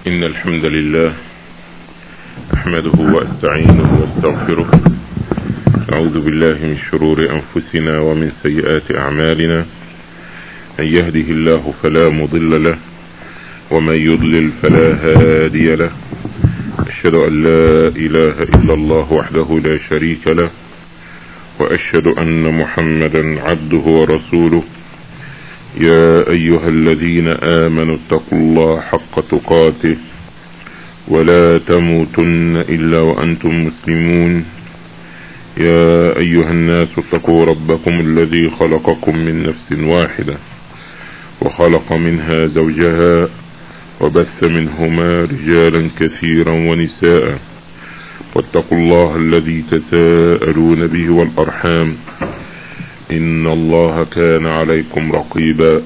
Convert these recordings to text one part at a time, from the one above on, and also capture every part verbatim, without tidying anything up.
إن الحمد لله أحمده وأستعينه واستغفره. أعوذ بالله من شرور أنفسنا ومن سيئات أعمالنا. من يهده الله فلا مضل له ومن يضلل فلا هادي له. أشهد أن لا إله إلا الله وحده لا شريك له، وأشهد أن محمدا عبده ورسوله. يا أيها الذين آمنوا اتقوا الله حق تقاته ولا تموتن إلا وأنتم مسلمون. يا أيها الناس اتقوا ربكم الذي خلقكم من نفس واحدة وخلق منها زوجها وبث منهما رجالا كثيرا ونساء، واتقوا الله الذي تساءلون به والأرحام إن الله كان عليكم رقيبا.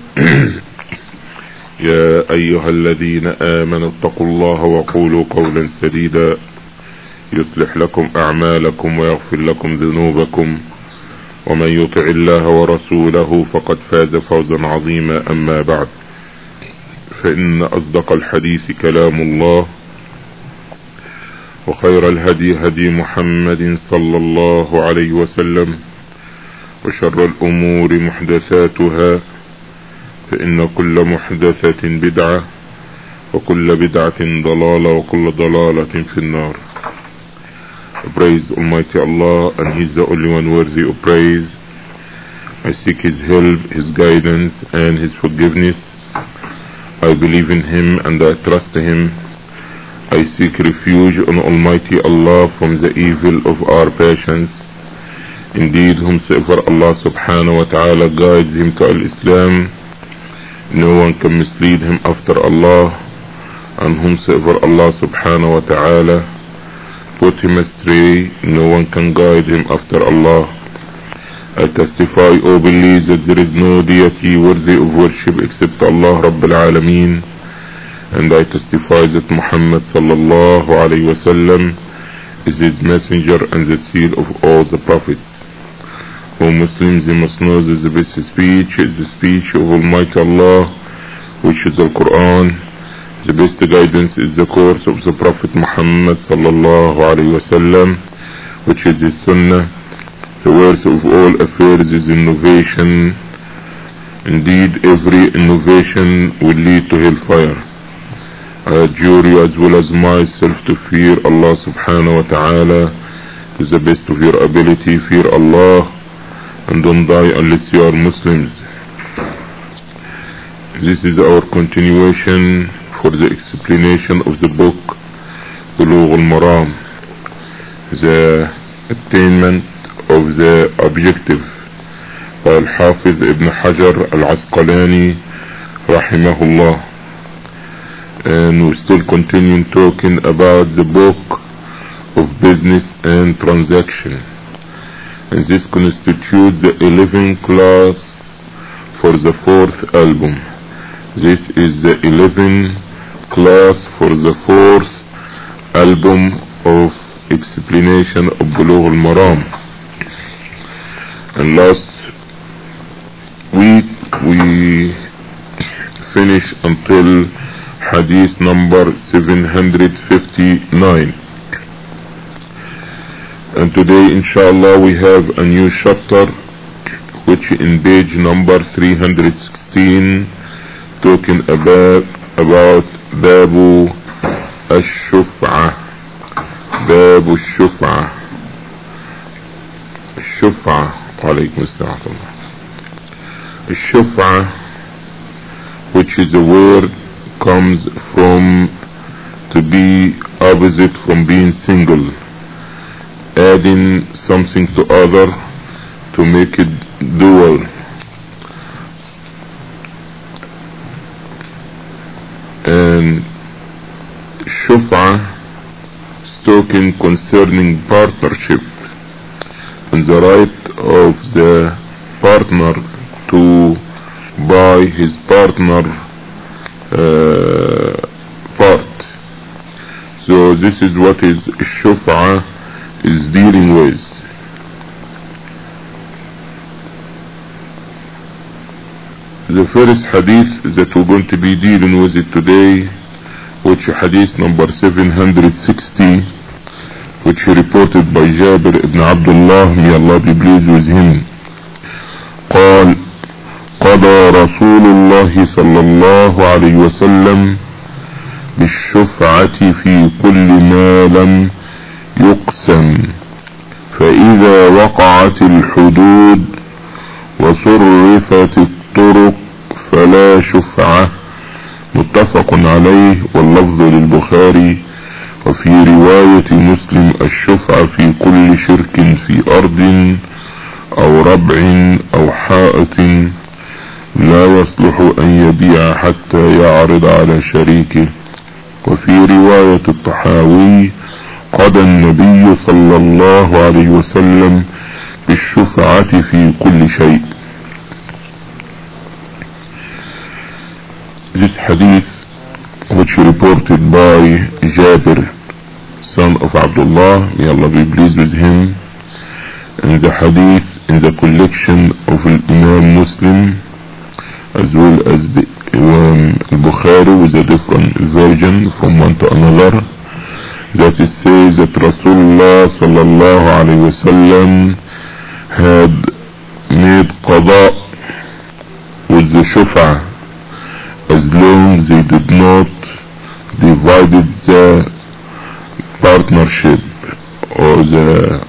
يا أيها الذين آمنوا اتقوا الله وقولوا قولا سديدا يصلح لكم أعمالكم ويغفر لكم ذنوبكم، ومن يطع الله ورسوله فقد فاز فوزا عظيما. أما بعد، فإن أصدق الحديث كلام الله، وخير الهدي هدي محمد صلى الله عليه وسلم، وشر الأمور محدثاتها، فإن كل محدثة بدعة وكل بدعة ضلالة وكل ضلالة في النار. Praise Almighty Allah, and He is the only one worthy of praise. I seek His help, His guidance and His forgiveness. I believe in Him and I trust Him. I seek refuge on Almighty Allah from the evil of our passions. Indeed, whomsoever Allah subhanahu wa ta'ala guides him to al-Islam, no one can mislead him after Allah, and whomsoever Allah subhanahu wa ta'ala put him astray, no one can guide him after Allah. I testify, O believers, that there is no deity worthy of worship except Allah Rabbul Alameen, and I testify that Muhammad sallallahu alayhi wa sallam is His messenger and the seal of all the prophets. O Muslims, you must know that the best speech is the speech of Almighty Allah, which is the Quran. The best guidance is the course of the Prophet Muhammad sallallahu alayhi wa sallam, which is His Sunnah. The worst of all affairs is innovation. Indeed, every innovation will lead to hellfire. I adjure you as well as myself to fear Allah subhanahu wa ta'ala to the best of your ability. Fear Allah and don't die unless you are Muslims. This is our continuation for the explanation of the book Bulugh al-Maram, the attainment of the objective by Al-Hafiz Ibn Hajar Al-Asqalani rahimahullah. And we still continue talking about the book of business and transaction, and this constitutes the eleventh class for the fourth album. This is the eleventh class for the fourth album of explanation of Bulugh al-Maram. And last week we finished until Hadith number seven hundred fifty-nine, and today inshallah we have a new chapter which in page number three hundred sixteen, talking about about Babu Ash-Shuf'ah. Babu Ash-Shuf'ah. Ash-Shuf'ah. Alaykum as-salam. Ash-Shuf'ah, which is a word, comes from to be opposite from being single, adding something to other to make it dual. And Shuf'ah is talking concerning partnership and the right of the partner to buy his partner Uh, part. So this is what is Shuf'ah is dealing with. The first hadith that we're going to be dealing with it today which hadith number seven hundred sixty, which reported by Jabir ibn Abdullah, may Allah be pleased with him. قال قضى رسول الله صلى الله عليه وسلم بالشفعة في كل ما لم يقسم، فإذا وقعت الحدود وصرفت الطرق فلا شفعة. متفق عليه واللفظ للبخاري. وفي رواية مسلم الشفعة في كل شرك في أرض أو ربع أو حائط لا يصلح أن يبيع حتى يعرض على شريكه. وفي رواية الطحاوي قضى النبي صلى الله عليه وسلم بالشفعة في كل شيء. This hadith, which reported by Jabir, son of Abdullah, may Allah be pleased with him, and the hadith in the collection of Imam Muslim as well as the Imam Bukhari with a different version from one to another, that it says that Rasulullah sallallahu alayhi wa sallam had made qada with the shufa as long as they did not divided the partnership or the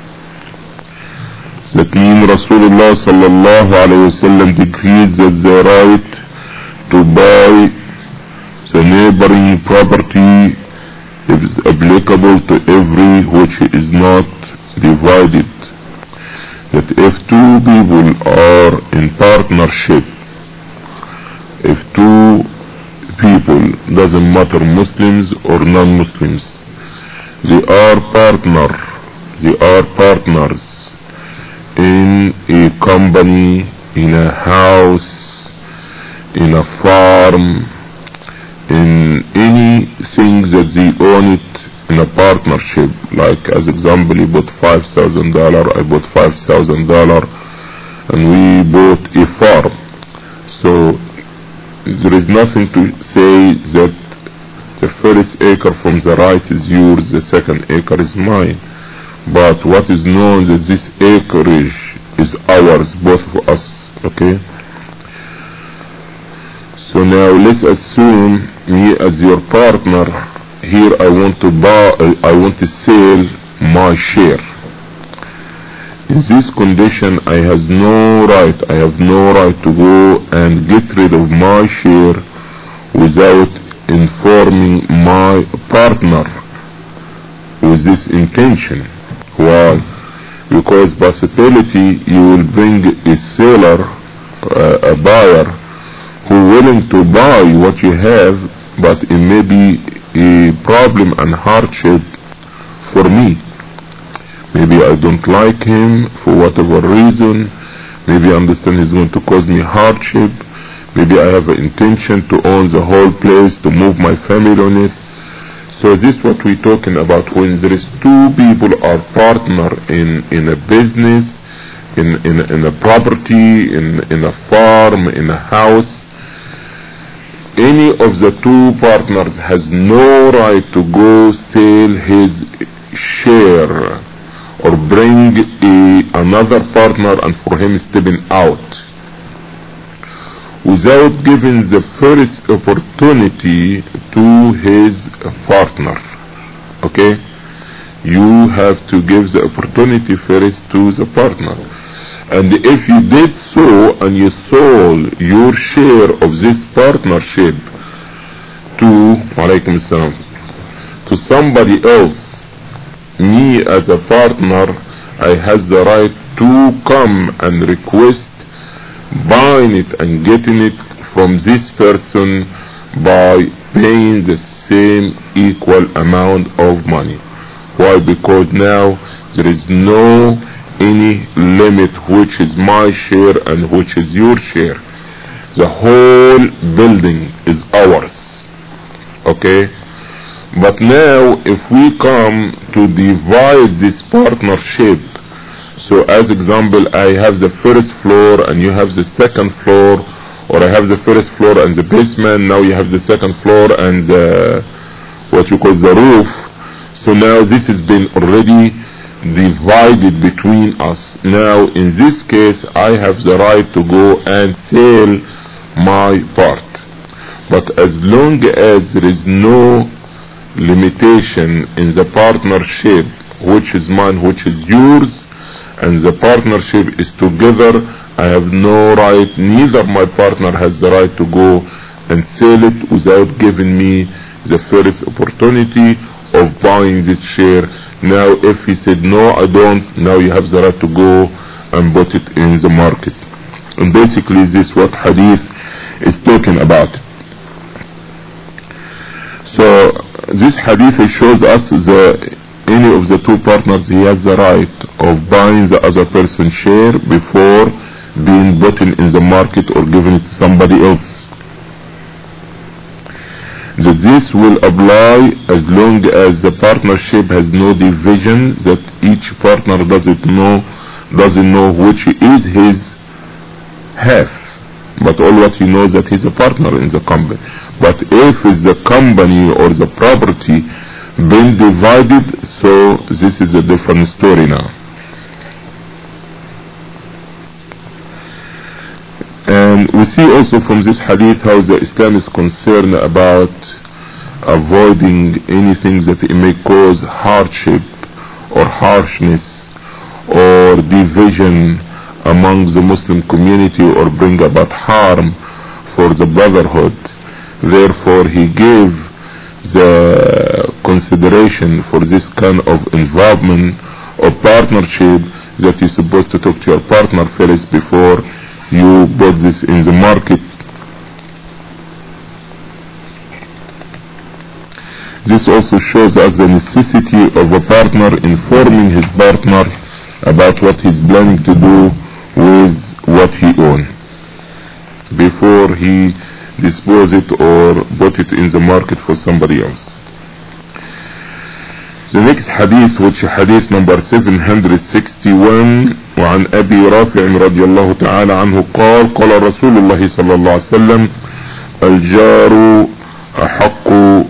that means Rasulullah sallallahu alayhi wa sallam decreed that the right to buy the neighboring property is applicable to every which is not divided. That if two people are in partnership, if two people, doesn't matter Muslims or non-Muslims, they are partner, they are partners in a company, in a house, in a farm, in anything that they own it in a partnership. Like as example, you bought five thousand dollars, I bought five thousand dollars, and we bought a farm. So there is nothing to say that the first acre from the right is yours, the second acre is mine. But what is known that this acreage is ours, both of us. Okay? So now let's assume me as your partner. Here I want to buy, I want to sell my share. In this condition I have no right, I have no right to go and get rid of my share without informing my partner with this intention. Why? Because possibility you will bring a seller, uh, a buyer who willing to buy what you have, but it may be a problem and hardship for me. Maybe I don't like him for whatever reason. Maybe I understand he's going to cause me hardship. Maybe I have an intention to own the whole place, to move my family on it. So this is what we're talking about. When there is two people are partner in, in a business, in, in, in a property, in, in a farm, in a house, any of the two partners has no right to go sell his share or bring a, another partner and for him stepping out without giving the first opportunity to his partner. Okay? You have to give the opportunity first to the partner. And if you did so and you sold your share of this partnership to Walaikum Assalam, to somebody else, me as a partner, I have the right to come and request buying it and getting it from this person by paying the same equal amount of money. Why? Because now there is no any limit which is my share and which is your share. The whole building is ours. Okay? But now if we come to divide this partnership, so as example, I have the first floor and you have the second floor, or I have the first floor and the basement, now you have the second floor and the what you call the roof. So now this has been already divided between us. Now in this case I have the right to go and sell my part, but as long as there is no limitation in the partnership, which is mine, which is yours, and the partnership is together, I have no right, neither my partner has the right to go and sell it without giving me the first opportunity of buying this share. Now if he said no, I don't, now you have the right to go and put it in the market. And basically this is what hadith is talking about. So this hadith shows us that any of the two partners, he has the right of buying the other person's share before being bought in the market or given it to somebody else. That this will apply as long as the partnership has no division, that each partner doesn't know doesn't know which is his half, but all what he knows that he's a partner in the company. But if it's the company or the property been divided, so this is a different story now. And we see also from this hadith how the Islam is concerned about avoiding anything that it may cause hardship or harshness or division among the Muslim community or bring about harm for the brotherhood. Therefore he gave the consideration for this kind of involvement or partnership that you're supposed to talk to your partner first before you put this in the market. This also shows us the necessity of a partner informing his partner about what he's planning to do with what he owns before he dispose it or put it in the market for somebody else. The next hadith, which hadith number seven hundred sixty-one, وعن أبي رافع رضي الله تعالى عنه قال قال رسول الله صلى الله عليه وسلم الجار أحق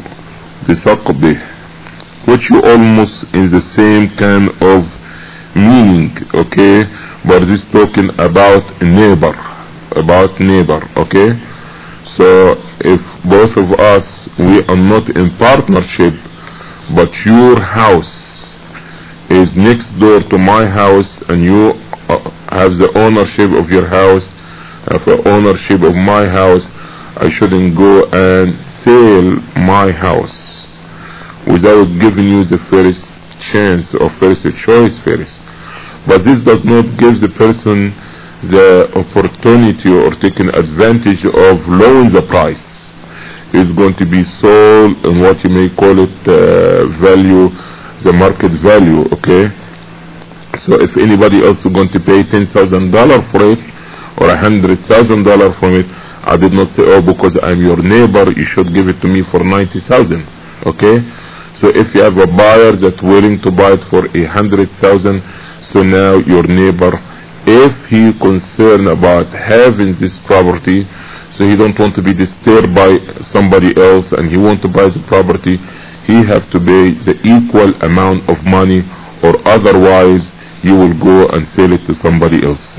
بثقبه, which you almost in the same kind of meaning, okay, but this talking about neighbor, about neighbor, okay. So if both of us, we are not in partnership, but your house is next door to my house and you uh, have the ownership of your house, have the ownership of my house, I shouldn't go and sell my house without giving you the first chance or first choice first. But this does not give the person the opportunity or taking advantage of lowering the price. It's going to be sold in what you may call it uh, value, the market value, okay. So if anybody else is going to pay ten thousand dollars for it or a hundred thousand dollars for it, I did not say, oh, because I'm your neighbor you should give it to me for ninety thousand, okay. So if you have a buyer that's willing to buy it for a hundred thousand, so now your neighbor, if he concerned about having this property, so he don't want to be disturbed by somebody else and he want to buy the property, he have to pay the equal amount of money, or otherwise you will go and sell it to somebody else.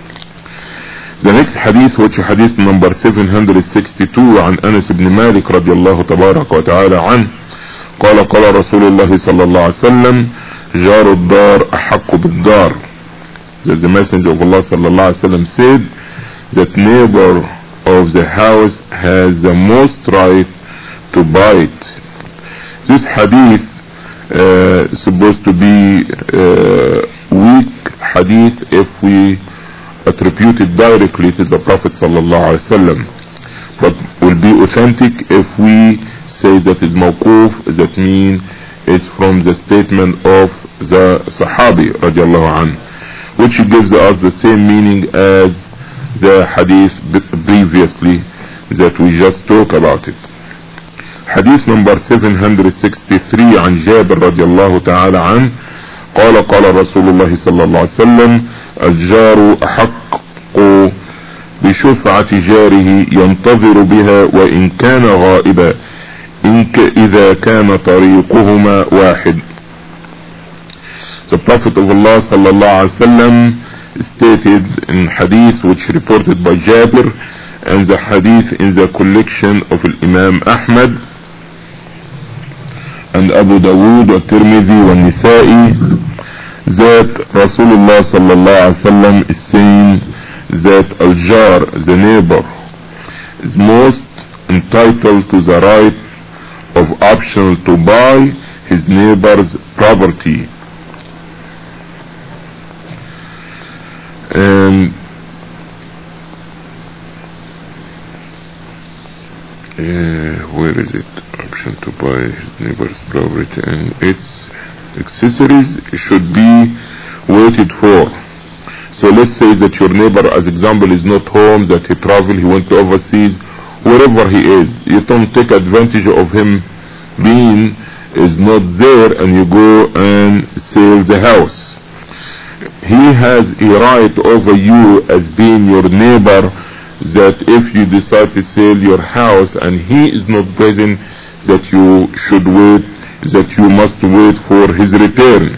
The next hadith, which is hadith number seven hundred sixty-two, عن أنس بن مالك رضي الله تبارك وتعالى عنه قال قال رسول الله صلى الله عليه وسلم جار الدار أحق بالدار. That the messenger of Allah صلى الله عليه وسلم said that neighbor of the house has the most right to buy it. This hadith uh, is supposed to be uh, weak hadith if we attribute it directly to the Prophet sallallahu alaihi wasallam, but will be authentic if we say that is mawquf, that mean is from the statement of the Sahabi radiallahu anhu, which gives us the same meaning as the hadith previously that we just talked about it. Hadith number seven hundred sixty-three عن جابر رضي الله تعالى عنه قال قال رسول الله صلى الله عليه وسلم الجار أحق بشفعة جاره ينتظر بها وإن كان غائبا إنك إذا كان طريقهما واحد. The Prophet of Allah sallallahu alaihi wasallam stated in hadith which reported by Jabir, and the hadith in the collection of Imam Ahmad and Abu Dawood wa Tirmidhi wa Nisa'i, that Rasulullah sallallahu alaihi wasallam is saying that al-jar, the neighbor, is most entitled to the right of option to buy his neighbor's property. And uh, where is it? Option to buy his neighbor's property and its accessories should be waited for. So let's say that your neighbor, as example, is not home, that he traveled, he went to overseas, wherever he is. You don't take advantage of him being is not there and you go and sell the house. He has a right over you as being your neighbor, that if you decide to sell your house and he is not present, that you should wait, that you must wait for his return.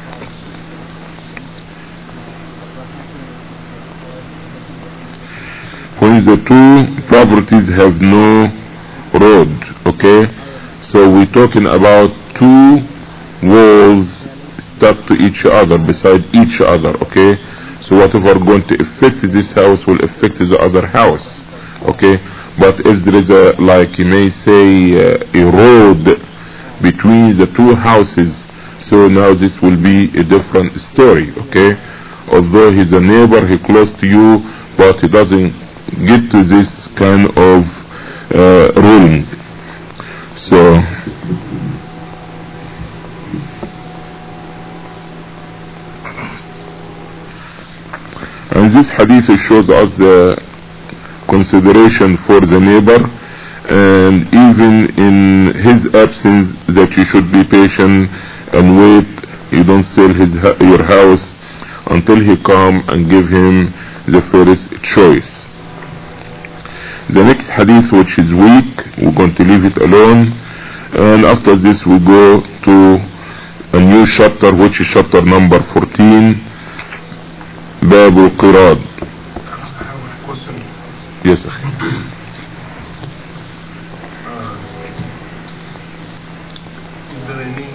When the two properties have no road, okay, so we're talking about two walls stuck to each other, beside each other, okay, so whatever going to affect this house will affect the other house, okay. But if there is a, like you may say, uh, a road between the two houses, so now this will be a different story, okay. Although he's a neighbor, he close to you, but he doesn't get to this kind of uh, ruling. So and this hadith shows us the consideration for the neighbor, and even in his absence that you should be patient and wait. You don't sell his your house until he come and give him the first choice. The next hadith, which is weak, we're going to leave it alone, and after this we go to a new chapter, which is chapter number fourteen, Bab al-Qirad. I have a question. Yes, sir. Uh, is there any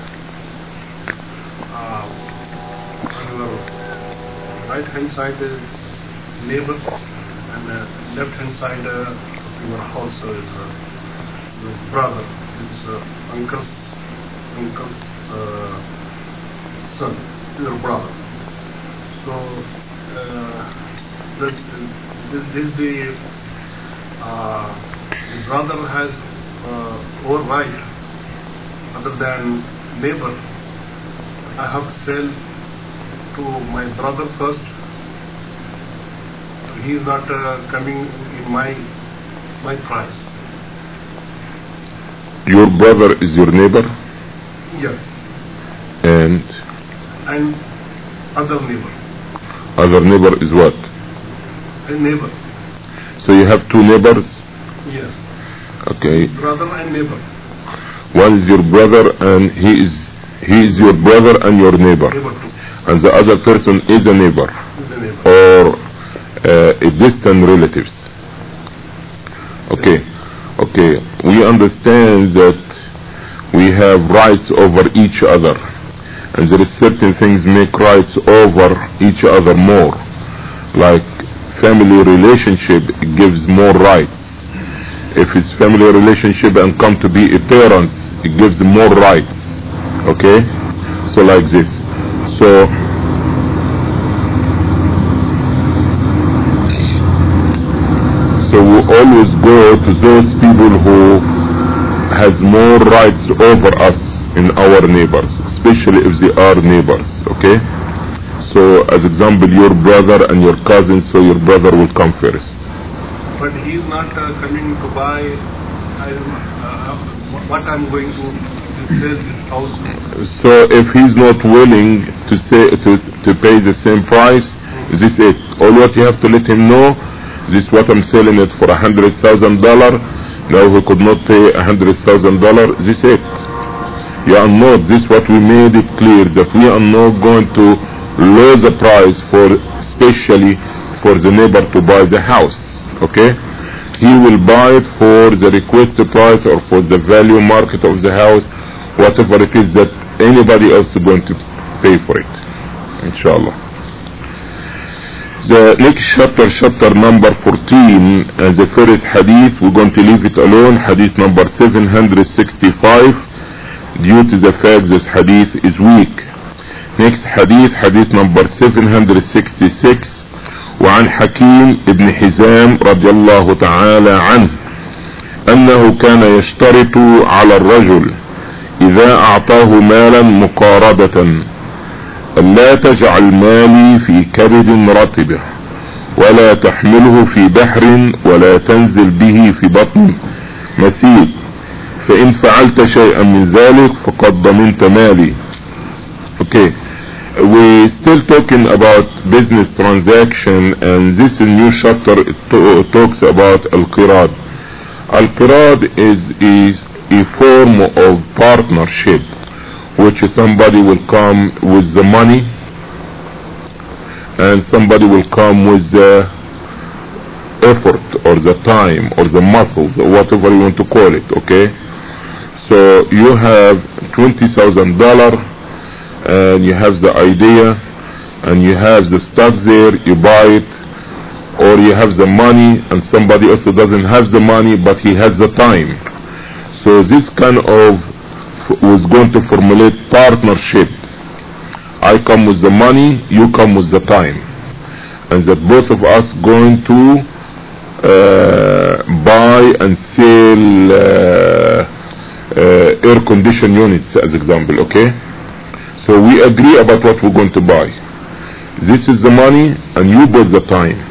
uh, on your right hand side is neighbor, and uh, left hand side uh, of your house is uh, your brother, it's uh, uncle's uncle's uh, son, your brother. So uh, that, this, this the uh, the brother has uh, more right other than neighbor. I have to sell to my brother first. He is not uh, coming in my my price. Your brother is your neighbor? Yes. And And other neighbor. other neighbor is what? A neighbor. So you have two neighbors? Yes. Okay. Brother and neighbor. One is your brother and he is he is your brother and your neighbor. Neighbor too. And the other person is a neighbor. Is a neighbor. Or uh, a distant relatives. Okay. Okay. We understand that we have rights over each other, and there is certain things make rights over each other more, like family relationship gives more rights. If it's family relationship and come to be a parents, it gives more rights. Okay, so like this. So so we always go to those people who has more rights over us in our neighbors, especially if they are neighbors. Okay, so as example, your brother and your cousin, so your brother will come first. But he is not uh, coming to buy I, uh, what I'm going to, to sell this house. So if he's not willing to say to to pay the same price, is this it? All what you have to let him know, this is what I'm selling it for a hundred thousand dollar. Now he could not pay a hundred thousand dollars. This it. You are not. This what we made it clear that we are not going to lower the price for, especially for the neighbor to buy the house. Okay. He will buy it for the requested price or for the value market of the house, whatever it is that anybody else is going to pay for it. Inshallah. The next chapter, chapter number fourteen, and the first hadith, we're going to leave it alone, hadith number seven hundred sixty-five, due to the fact this hadith is weak. Next hadith, hadith number seven hundred sixty-six, وعن حكيم ابن حزام رضي الله تعالى عنه أنه كان يشترط على الرجل إذا أعطاه مالا مقارضة ألا تجعل مالي في كبد رطبة ولا تحمله في بحر ولا تنزل به في بطن مسيد فإن فعلت شيئا من ذلك فقد ضمنت مالي. Okay, we still talking about business transaction, and this new chapter it talks about al-qirad. Al-qirad is, is a form of partnership, which somebody will come with the money and somebody will come with the effort or the time or the muscles or whatever you want to call it. Okay, so you have twenty thousand dollars and you have the idea and you have the stock there, you buy it, or you have the money and somebody also doesn't have the money but he has the time. So this kind of was going to formulate partnership. I come with the money, you come with the time, and that both of us going to uh, buy and sell uh, uh, air condition units as example. Okay, so we agree about what we're going to buy. This is the money and you bought the time.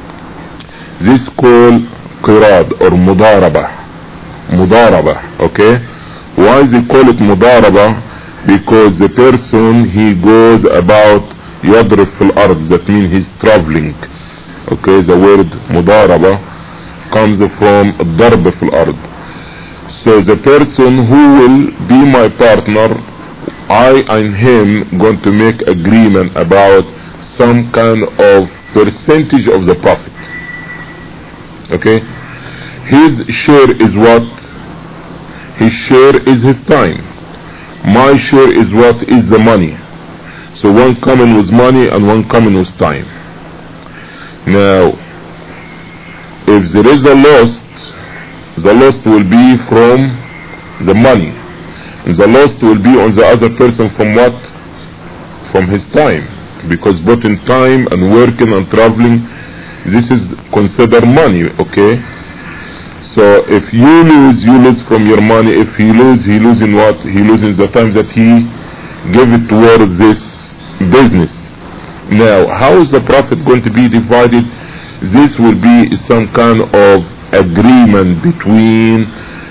This called qirad or mudaraba. Mudaraba. Okay, why they call it mudaraba? Because the person he goes about yadrib fil ard, that means he's traveling. Okay, the word mudaraba comes from darb fil ard. So the person who will be my partner, I and him going to make agreement about some kind of percentage of the profit. Okay, his share is what? His share is his time. My share is what? Is the money. So one coming with money and one coming with time. Now, if there is a loss, the loss will be from the money. The loss will be on the other person from what? From his time. Because both in time and working and traveling, this is considered money. Okay, so if you lose, you lose from your money. If he lose, he loses in what? He loses the time that he gave it towards this business. Now, how is the profit going to be divided? This will be some kind of agreement between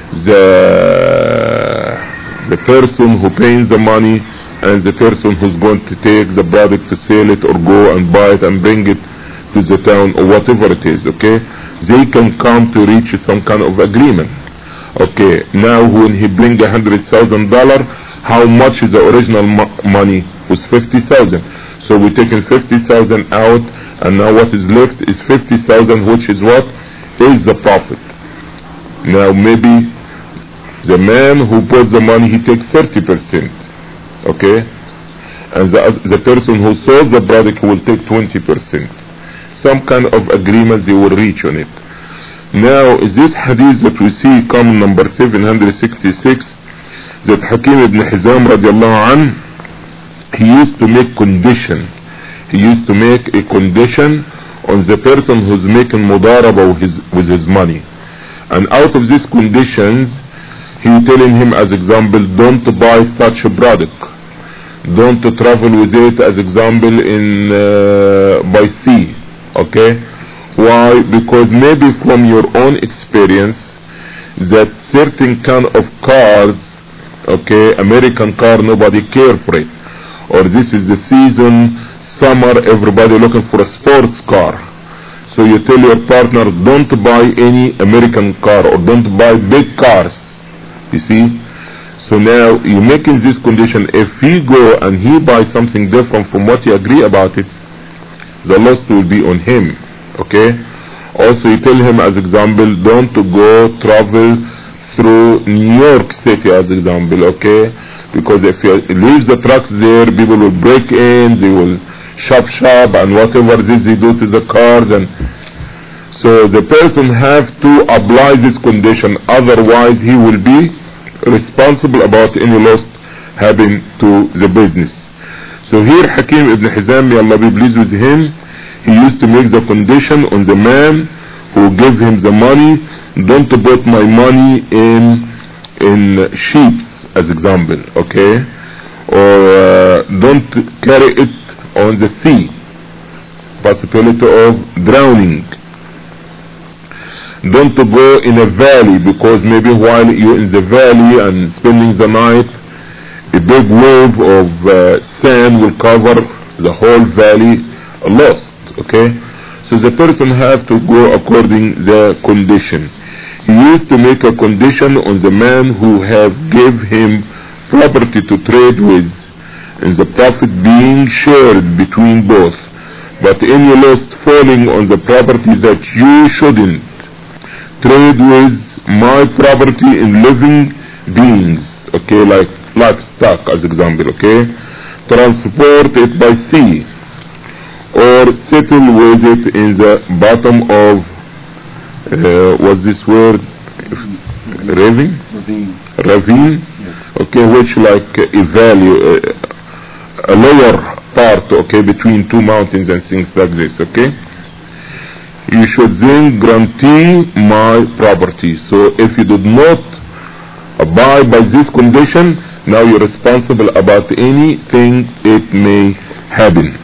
the the person who pays the money and the person who's going to take the product to sell it or go and buy it and bring it to the town or whatever it is. Okay, they can come to reach some kind of agreement. Okay, now when he bring a hundred thousand dollar, how much is the original mo money? Was fifty thousand. So we taking fifty thousand out, and now what is left is fifty thousand, which is what is the profit. Now maybe the man who put the money, he takes thirty percent. Okay, and the the person who sold the product will take twenty percent. Some kind of agreement they will reach on it. Now this hadith that we see come number seven hundred sixty-six, that Hakim ibn Hizam radiallahu anh, he used to make condition. He used to make a condition on the person who's making mudaraba with his, with his money. And out of these conditions, he telling him as example, don't buy such a product. Don't travel with it as example in uh, by sea. Okay, why? Because maybe from your own experience that certain kind of cars, okay, American car, nobody care for it, or this is the season, summer, everybody looking for a sports car. So you tell your partner, don't buy any American car or don't buy big cars. You see? So now you're making this condition. If he go and he buys something different from what you agree about it, the loss will be on him. Okay? Also you tell him as example, don't go travel through New York City as example, okay? Because if you leave the trucks there, people will break in, they will shop shop and whatever this they do to the cars, and so the person have to apply this condition, otherwise he will be responsible about any loss happening to the business. So here Hakim ibn Hizam, may Allah be pleased with him, he used to make the condition on the man who gave him the money, don't put my money in in sheeps as example, okay, or uh, don't carry it on the sea, possibility of drowning. Don't go in a valley, because maybe while you're in the valley and spending the night, a big wave of uh, sand will cover the whole valley, lost. Okay, so the person have to go according the condition. He used to make a condition on the man who have gave him property to trade with, and the profit being shared between both, but any loss falling on the property that you shouldn't trade with my property in living beings, okay, like livestock as example, okay, transport it by sea or settle with it in the bottom of uh, what's this word, ravine, ravine, ravine, yes. Okay, which like a value, uh, a lower part, okay, between two mountains and things like this, okay. You should then guarantee my property. So if you did not abide by this condition, now you're responsible about anything it may happen.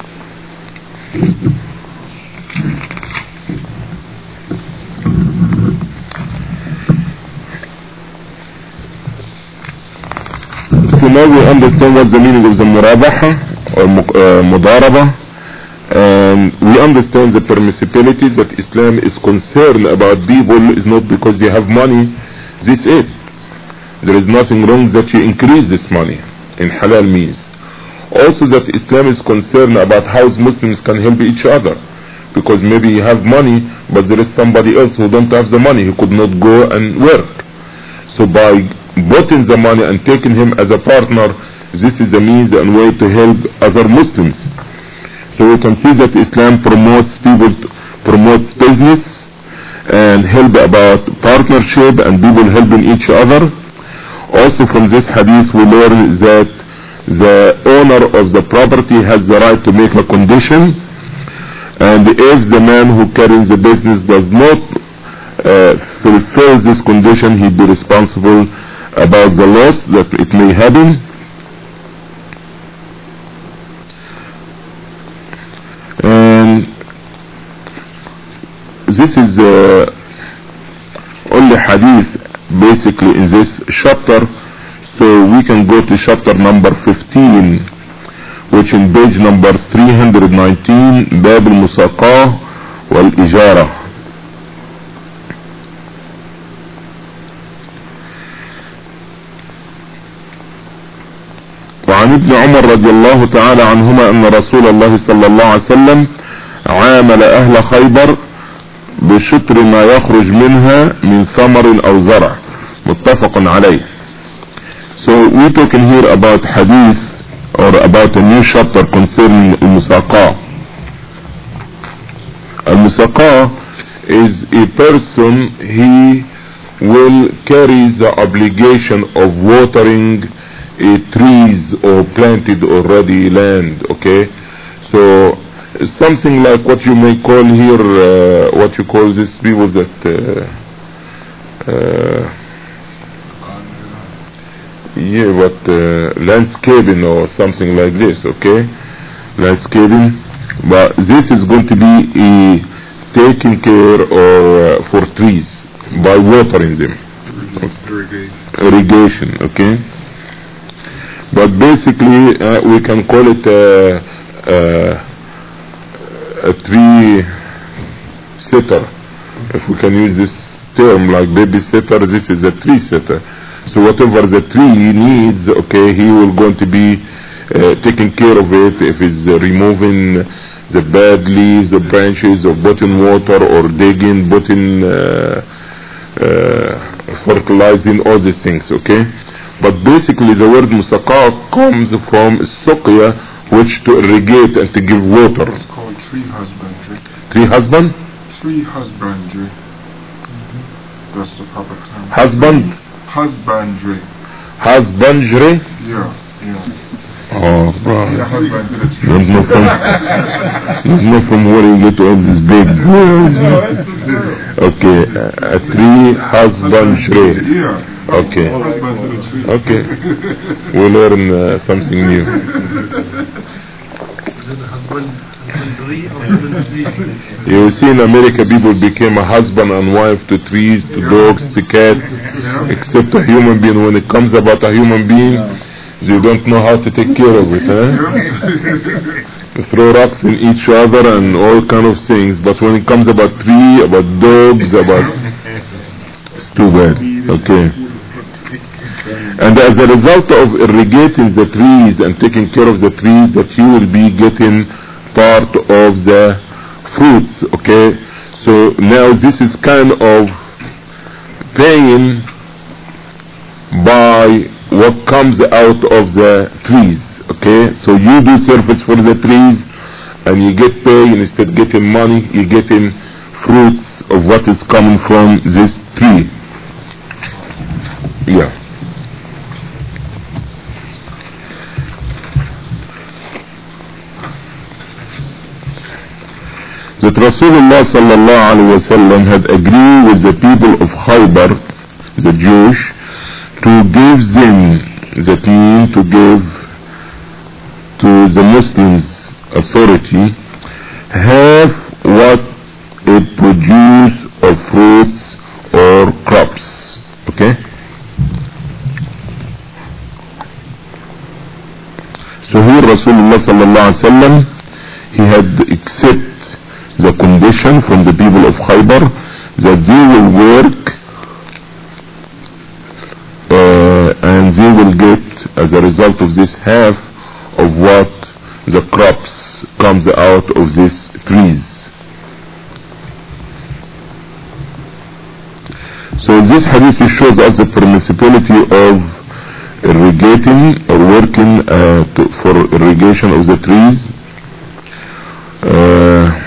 So now we understand what's the meaning of the murabaha or uh, mudaraba, and we understand the permissibility that Islam is concerned about people is not because they have money, this it. There is nothing wrong that you increase this money in halal means. Also that Islam is concerned about how Muslims can help each other, because maybe you have money but there is somebody else who don't have the money, he could not go and work. So by putting the money and taking him as a partner, this is a means and way to help other Muslims. So we can see that Islam promotes people, promotes business and help about partnership and people helping each other. Also from this hadith we learn that the owner of the property has the right to make a condition, and if the man who carries the business does not uh, fulfill this condition, he'd be responsible about the loss that it may happen. And this is uh, only hadith basically in this chapter, so we can go to chapter number fifteen, which in page number three hundred nineteen, Bab al-Musaqah wal-Ijara. وعن ابن عمر رضي الله تعالى عنهما أن رسول الله صلى الله عليه وسلم عامل أهل خيبر بشطر ما يخرج منها من ثمر أو زرع متفق عليه. So we're talking here about hadith or about a new chapter concerning al-Musaqah. Al-Musaqah is a person, he will carry the obligation of watering a trees or planted already land, okay. So something like what you may call here, uh, what you call these people that uh, uh, yeah, but uh, landscaping or something like this, okay, landscaping. But this is going to be a taking care or uh, for trees by watering them, Irrigation. irrigation, okay. But basically uh, we can call it a, a, a tree sitter. If we can use this term like babysitter, this is a tree sitter. So whatever the tree needs, okay, he will going to be uh, taking care of it. If it's uh, removing the bad leaves, the branches, or putting water, or digging, putting uh, uh, fertilizing, all these things, okay. But basically the word musaqa comes from suqya, which to irrigate and to give water. It's called tree husbandry. Tree husband? Tree husbandry. Mm-hmm. That's the proper term. Husband? Husbandry. Husbandry? Yeah, yeah. Oh, right. Yeah, husbandry. Don't know from, don't know from where you get all these big words. No, that's the term. Okay, uh, a tree husbandry. Yeah. Okay. Husband to the tree. Okay. We learn uh, something new. Is it husband, husbandry or husbandry? You see, in America, people became a husband and wife to trees, to dogs, to cats, except a human being. When it comes about a human being, they don't know how to take care of it. Huh? They throw rocks in each other and all kind of things. But when it comes about tree, about dogs, about... It's too bad. Okay. And as a result of irrigating the trees and taking care of the trees, that you will be getting part of the fruits, okay. So now this is kind of paying by what comes out of the trees, okay. So you do service for the trees and you get paid, and instead of getting money, you're getting fruits of what is coming from this tree. Yeah. That Rasulullah sallallahu alaihi wasallam had agreed with the people of Khaybar, the Jewish, to give them, that means to give to the Muslims authority, half what it produce of fruits or crops, okay. So here Rasulullah sallallahu alaihi wasallam, he had accepted the condition from the people of Khaybar that they will work uh, and they will get, as a result of this, half of what the crops comes out of these trees. So this hadith shows us the permissibility of irrigating or working uh, to, for irrigation of the trees. Uh,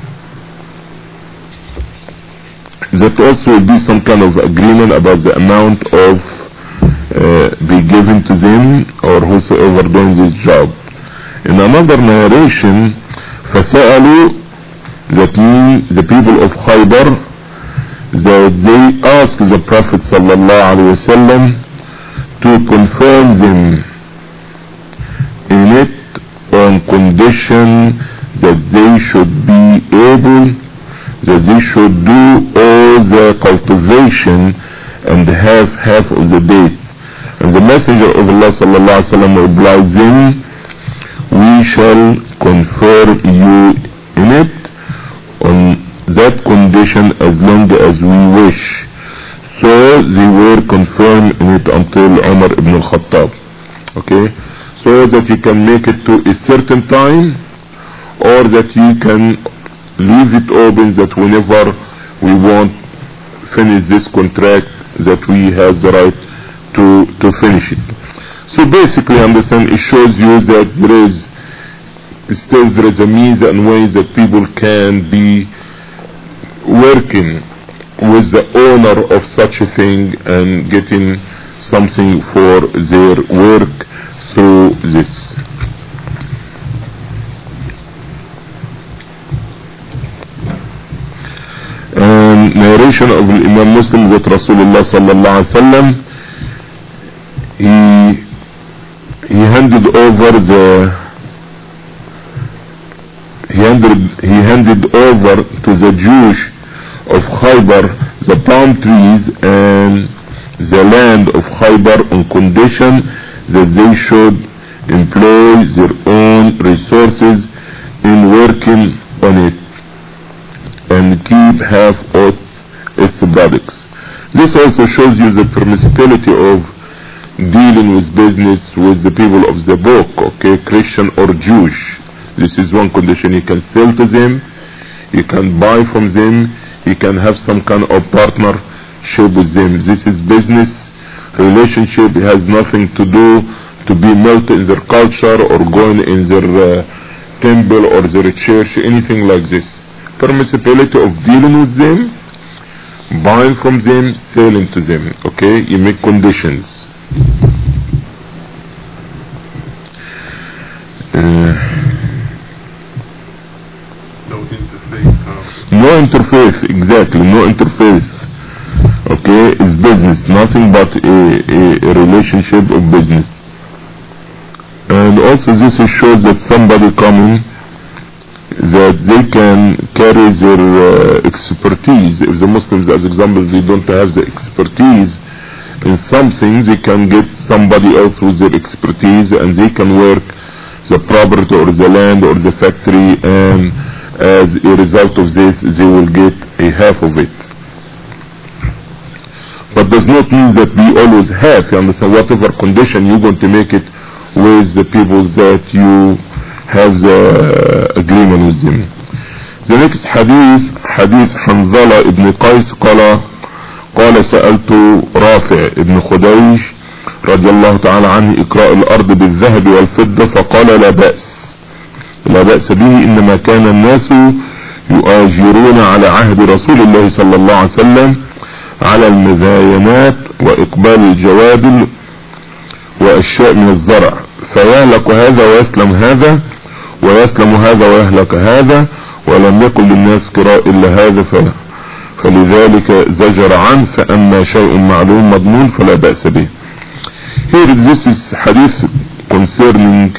that also will be some kind of agreement about the amount of uh, be given to them or whosoever doing this job. In another narration, فَسَأَلُوا, that means the people of Khaybar, that they asked the Prophet sallallahu alaihi wasallam to confirm them in it on condition that they should be able, that they should do all the cultivation and have half of the dates. And the Messenger of Allah sallallahu alaihi wasallam replied them, we shall confirm you in it on that condition as long as we wish. So they were confirmed in it until Umar ibn al-Khattab, okay, so that you can make it to a certain time, or that you can leave it open that whenever we want finish this contract, that we have the right to to finish it. So basically, understand, it shows you that there is still there is a means and ways that people can be working with the owner of such a thing and getting something for their work through this. And narration of Imam Muslim that Rasulullah sallallahu alaihi wasallam, he he handed over the he handed he handed over to the Jewish of Khaybar the palm trees and the land of Khaybar on condition that they should employ their own resources in working on it. and keep half its, its products. This also shows you the permissibility of dealing with business with the people of the book, okay, Christian or Jewish. This is one condition. You can sell to them, you can buy from them, you can have some kind of partnership with them. This is business relationship. It has nothing to do to be melted in their culture or going in their uh, temple or their church, anything like this. Permissibility of dealing with them, buying from them, selling to them, okay? You make conditions. Uh, No interfaith. Huh? no interfaith, exactly, no interfaith. Okay, it's business, nothing but a, a, a relationship of business. And also this shows that somebody coming, that they can carry their uh, expertise. If the Muslims, as examples, they don't have the expertise in some things, they can get somebody else with their expertise, and they can work the property or the land or the factory, and as a result of this they will get a half of it. But does not mean that we always have, you understand, whatever condition you're going to make it with the people that you have the agreement with them. The next hadith, hadith Hanzala ibn Qais قال قال سألت رافع ابن خديج رضي الله تعالى عنه إقراء الأرض بالذهب والفضة فقال لا بأس لا بأس به إنما كان الناس يؤاجرون على عهد رسول الله صلى الله عليه وسلم على المزاينات وإقبال الجواد وأشياء من الزرع فيهلك هذا ويسلم هذا ويسلم هذا ويهلك هذا ولم يكن للناس كراء إلا هذا ف... فلذلك زجر عنه فأما شيء معلوم مضمون فلا بأس به. Here this is hadith concerning,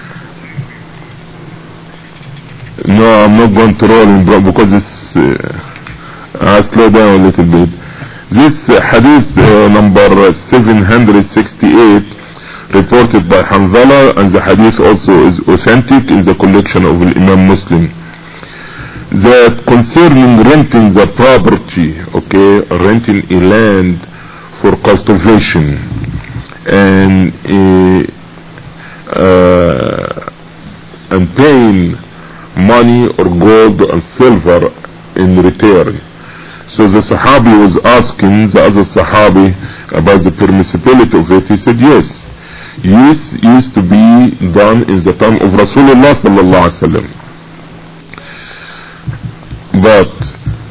no, I'm not going to roll in because it's uh, I'll slow down a little bit. This uh, hadith uh, number seven hundred sixty-eight reported by Hanzala, and the hadith also is authentic in the collection of Imam Muslim, that concerning renting the property, okay, renting a land for cultivation and uh, uh, and paying money or gold and silver in return. So the Sahabi was asking the other Sahabi about the permissibility of it. He said yes, yes, used to be done in the time of Rasulullah sallallahu alaihi wasallam. But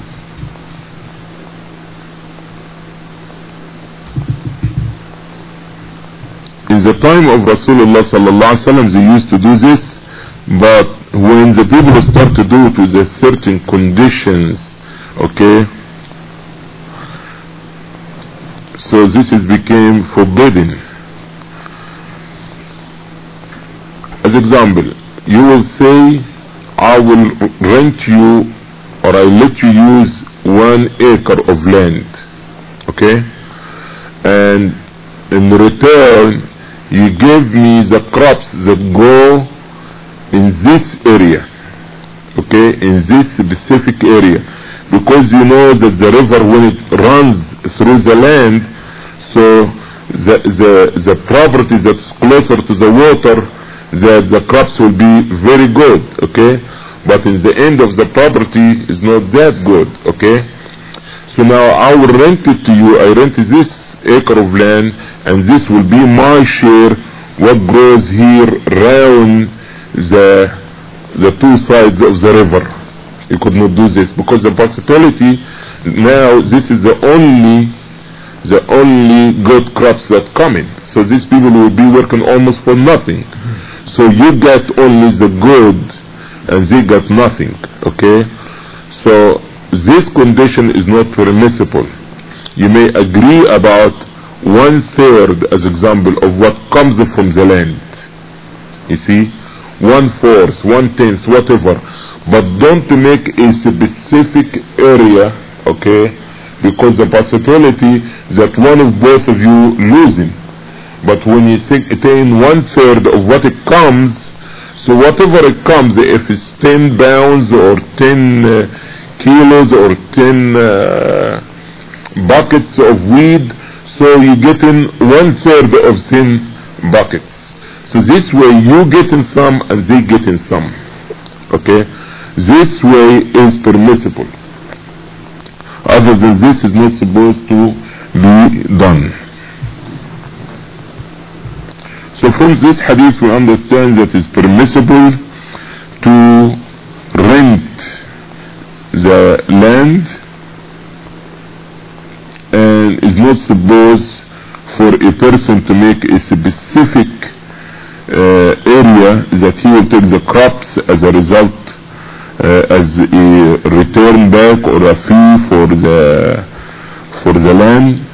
in the time of Rasulullah sallallahu alaihi wasallam they used to do this, but when the people start to do it with a certain conditions, okay, so this is became forbidden. As example, you will say, I will rent you or I let you use one acre of land, okay, and in return you give me the crops that go in this area, okay, in this specific area, because you know that the river, when it runs through the land, so the the the property that's closer to the water, that the crops will be very good, okay, but in the end of the property is not that good, okay. So now I will rent it to you, I rent this acre of land, and this will be my share, what grows here round the the two sides of the river. You could not do this because the possibility now this is the only the only good crops that come in, so these people will be working almost for nothing. So you get only the good and they got nothing, okay. So this condition is not permissible. You may agree about one third as example of what comes from the land, you see, one fourth, one tenth, whatever, but don't make a specific area, okay, because the possibility that one of both of you losing. But when you attain one third of what it comes, so whatever it comes, if it's ten pounds or ten uh, kilos or ten uh, buckets of weed, so you get in one third of ten buckets. So this way you get in some and they get in some. Okay, this way is permissible. Other than this is not supposed to be done. So from this hadith we understand that it's permissible to rent the land, and is not supposed for a person to make a specific uh, area that he will take the crops as a result, uh, as a return back or a fee for the for the land.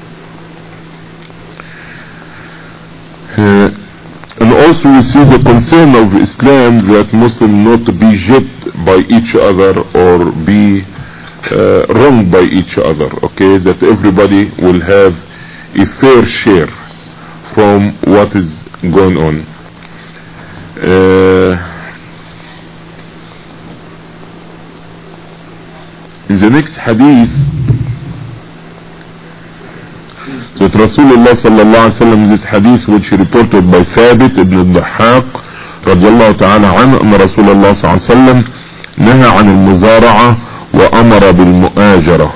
Uh, and also we see the concern of Islam that Muslims not to be judged by each other or be uh, wronged by each other. Okay, that everybody will have a fair share from what is going on. Uh, in the next hadith, that Rasulullah sallallahu alaihi wasallam, this hadith which reported by Thabit ibn al-Dahhaq radiyallahu ta'ala anhu, أن رسول الله صلى الله عليه وسلم نهى عن المزارعة وأمر بالمؤاجرة.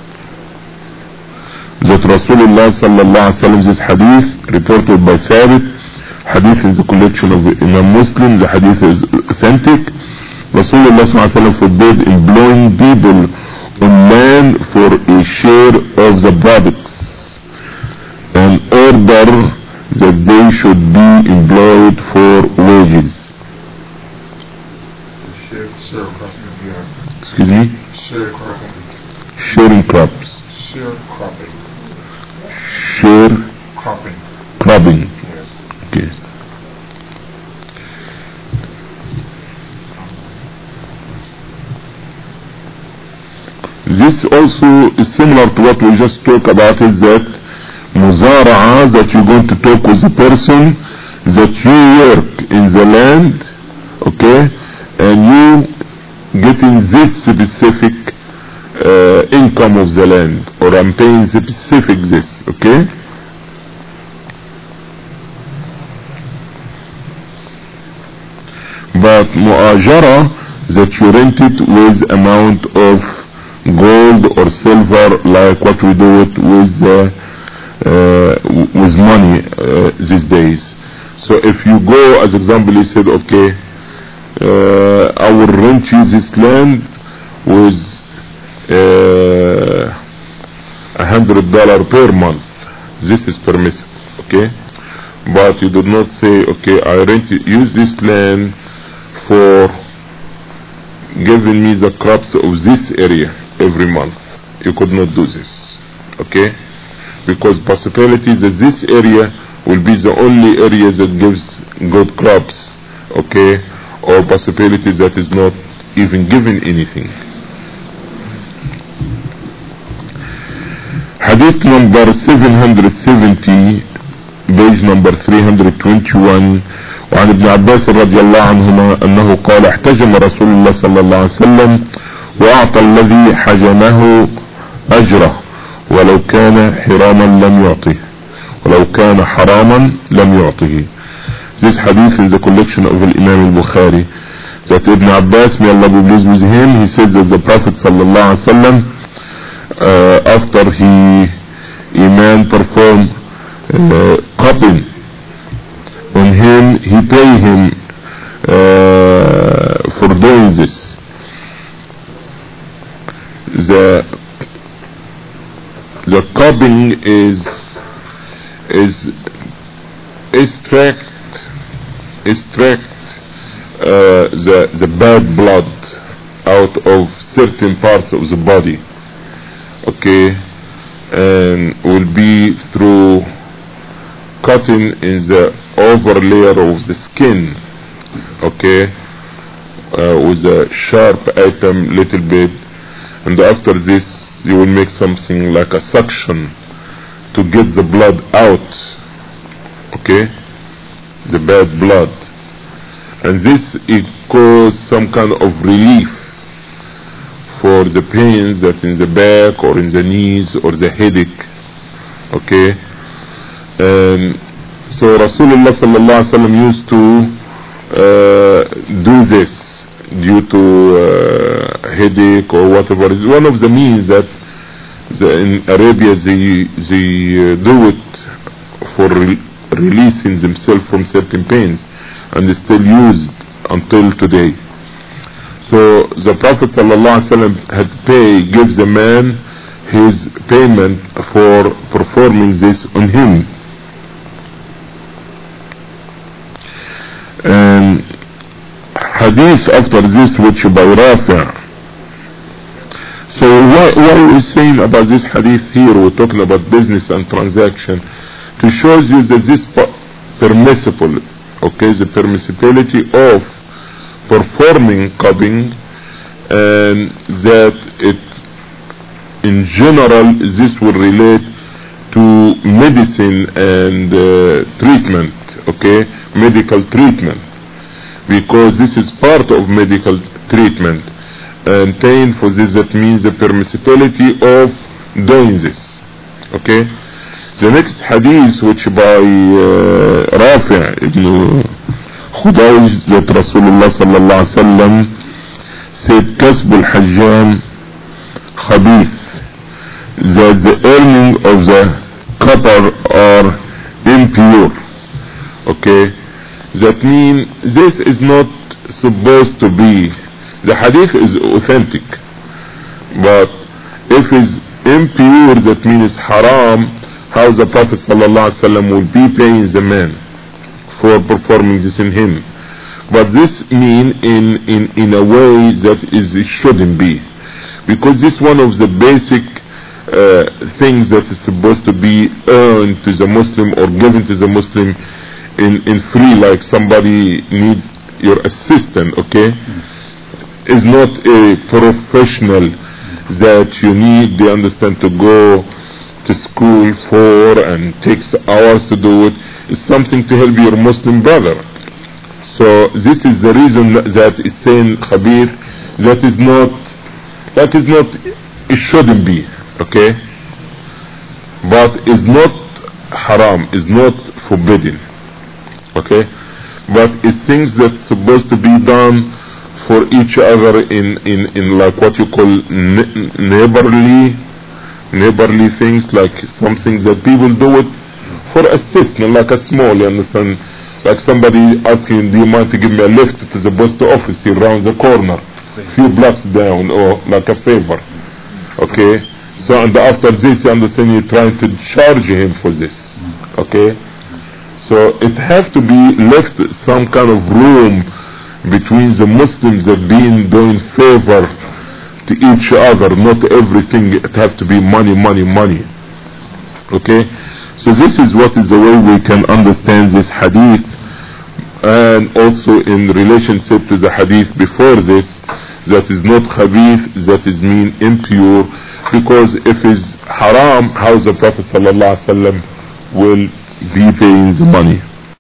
That Rasulullah sallallahu alaihi wasallam, this hadith reported by Thabit, hadith in the collection of Imam Muslim, the hadith is authentic. Rasulullah sallallahu alaihi wasallam forbade employing people on land for a share of the products, and order that they should be employed for wages. Excuse me? Sharing crops. Share cropping. Share Cropping. cropping. Yes. Okay. This also is similar to what we just talked about, is that Muzara'a, that you're going to talk with the person that you work in the land, okay, and you getting this specific uh, income of the land, or I'm paying specific this, okay. But mu'ajara, that you rent it with amount of gold or silver, like what we do it with uh, uh, with money uh, these days. So if you go, as example, he said, okay, uh, I will rent you this land with a uh, hundred dollar per month. This is permissible, okay. But you do not say, okay, I rent you, use this land for giving me the crops of this area every month. You could not do this, okay, because possibility that this area will be the only area that gives good crops, okay, or possibility that is not even giving anything. Hadith number seven hundred seventy, page number three hundred twenty-one. وعن ابن عباس رضي الله عنهما أنه قال احتجم رسول الله صلى الله عليه وسلم وأعطى الذي حجمه أجره ولو كان حراما لم يعطه ولو كان حراما لم يعطه. This hadith in the collection of Imam al-Bukhari, that Ibn Abbas, may Allah be pleased with him, he said that the Prophet sallallahu alaihi wasallam, uh, after he Iman performed uh, qabil on him, he pay him uh, for doing this. The the cupping is is extract extract uh, the the bad blood out of certain parts of the body, okay, and will be through cutting in the over layer of the skin, okay, uh, with a sharp item little bit, and after this you will make something like a suction to get the blood out, okay, the bad blood, and this it causes some kind of relief for the pains that in the back or in the knees or the headache. Okay. Um, so Rasulullah sallallahu alaihi wasallam used to uh, do this due to uh, headache or whatever. It's one of the means that the, in Arabia they they uh, do it for re releasing themselves from certain pains, and is still used until today. So the Prophet ﷺ had pay, gives the man his payment for performing this on him. And hadith after this, which by Rafi'. So why, why are we saying about this hadith here? We're talking about business and transaction to show you that this permissible, okay, the permissibility of performing cupping, and that it in general this will relate to medicine and uh, treatment, okay, medical treatment, because this is part of medical treatment, and paying for this, that means the permissibility of doing this. Okay. The next hadith, which by uh, Rafi' ibn Khudayj, that Rasulullah sallallahu alaihi wasallam said, "Kasb al-Hajjam khabith," that the earning of the copper are impure. Okay, that means this is not supposed to be. The hadith is authentic, but if it's impure, that means haram. How the Prophet sallallahu alaihi wasallam will be paying the man for performing this in him? But this mean in in in a way that is it shouldn't be, because this one of the basic uh, things that is supposed to be earned to the Muslim or given to the Muslim in in free, like somebody needs your assistant, okay, is not a professional that you need, they understand, to go to school for and takes hours to do it. It's something to help your Muslim brother. So this is the reason that is saying khabith, that is not, that is not, it shouldn't be, okay, but is not haram, is not forbidden, okay, but it's things that's supposed to be done for each other in in in like what you call neighborly neighborly things, like some things that people do it for assistance, like a small, you understand, like somebody asking, do you mind to give me a lift to the post office here around the corner, few blocks down, or like a favor, okay. So and after this, you understand, you're trying to charge him for this, okay. So it have to be left some kind of room between the Muslims that being doing favor to each other, not everything it have to be money, money, money. Okay, so this is what is the way we can understand this hadith, and also in relationship to the hadith before this, that is not khabith, that is mean impure, because if it's haram, how the Prophet sallallahu alaihi wasallam will be paying the money?